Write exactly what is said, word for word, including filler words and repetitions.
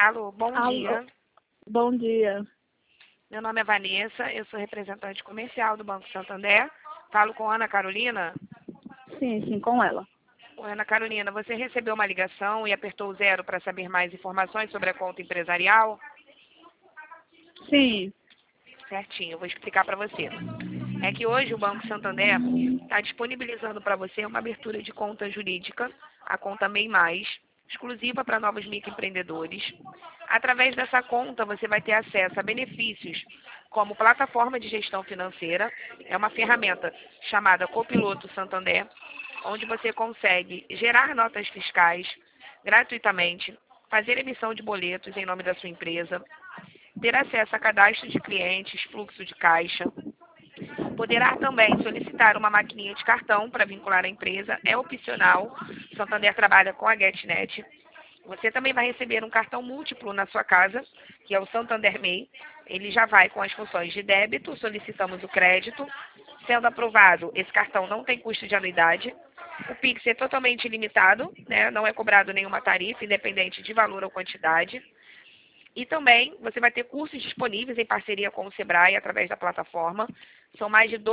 Alô, bom Alô, dia. bom dia. Meu nome é Vanessa, eu sou representante comercial do Banco Santander. Falo com Ana Carolina. Sim, sim, com ela. Oi, Ana Carolina, você recebeu uma ligação e apertou o zero para saber mais informações sobre a conta empresarial? Sim. Certinho, eu vou explicar para você. É que hoje o Banco Santander está disponibilizando para você uma abertura de conta jurídica, a conta MEI Mais, exclusiva para novos microempreendedores. Através dessa conta você vai ter acesso a benefícios como plataforma de gestão financeira, é uma ferramenta chamada Copiloto Santander, onde você consegue gerar notas fiscais gratuitamente, fazer emissão de boletos em nome da sua empresa, ter acesso a cadastro de clientes, fluxo de caixa. Poderá também solicitar uma maquininha de cartão para vincular a empresa, é opcional. O Santander trabalha com a GetNet. Você também vai receber um cartão múltiplo na sua casa, que é o Santander MEI. Ele já vai com as funções de débito, solicitamos o crédito. Sendo aprovado, esse cartão não tem custo de anuidade. O Pix é totalmente ilimitado, né? Não é cobrado nenhuma tarifa, independente de valor ou quantidade. E também você vai ter cursos disponíveis em parceria com o Sebrae através da plataforma. São mais de